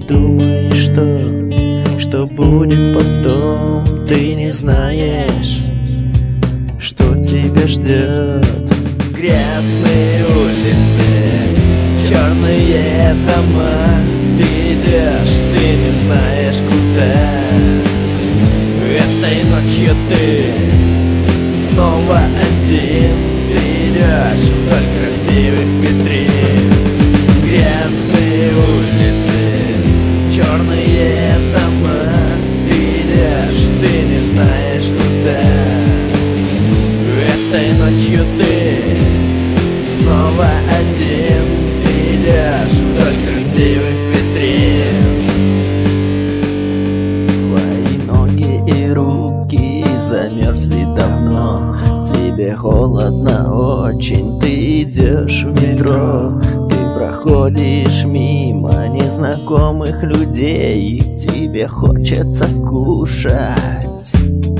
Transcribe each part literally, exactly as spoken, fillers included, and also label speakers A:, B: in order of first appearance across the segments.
A: думаешь, что, что будет потом. Ты не знаешь, что тебя ждет. Грязные улицы, черные дома. Ты идешь, ты не знаешь куда. Этой ночью ты снова один. Ты идешь вдоль красивых витрин. Грязные улицы, черные дома. Ты идешь, ты не знаешь куда. Этой ночью ты снова один. Ты идешь вдоль красивых витрин. Твои ноги и руки замерзли давно. Тебе холодно очень, ты идешь в метро. Ты проходишь мимо незнакомых людей, и тебе хочется кушать.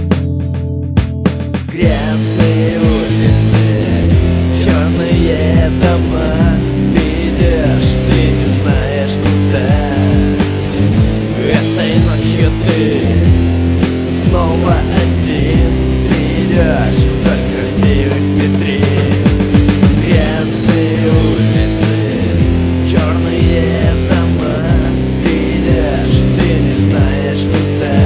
A: Грязные улицы, черные дома. Ты идешь, ты не знаешь куда. Этой ночью ты снова один. Ты идешь вдоль красивых витрин. Грязные улицы, черные дома. Ты идешь, ты не знаешь куда.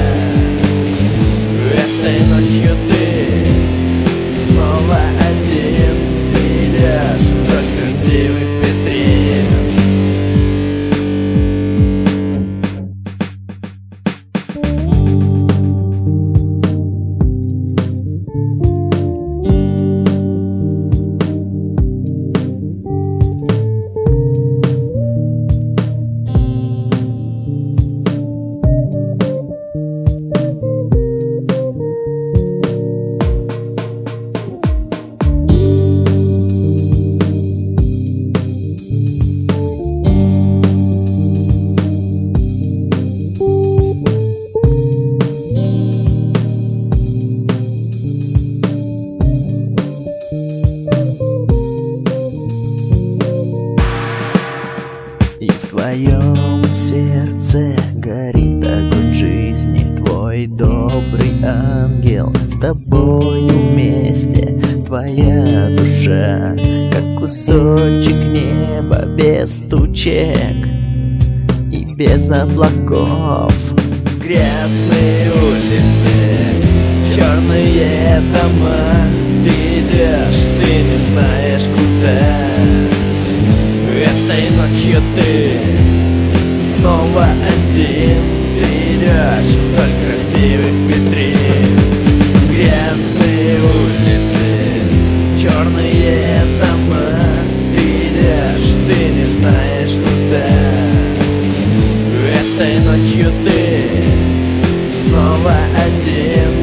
A: Этой ночью ты снова один. Ты идешь вдоль красивых витрин. И в твоем сердце горит огонь жизни. Твой добрый ангел с тобою вместе. Твоя душа, как кусочек неба, без тучек и без облаков. Грязные улицы, черные дома. Ты идешь, ты не знаешь куда. Этой ночью ты снова один. Ты идешь вдоль красивых витрин. Грязные улицы, черные дома. Ты идешь, ты не знаешь куда. Этой ночью ты снова один.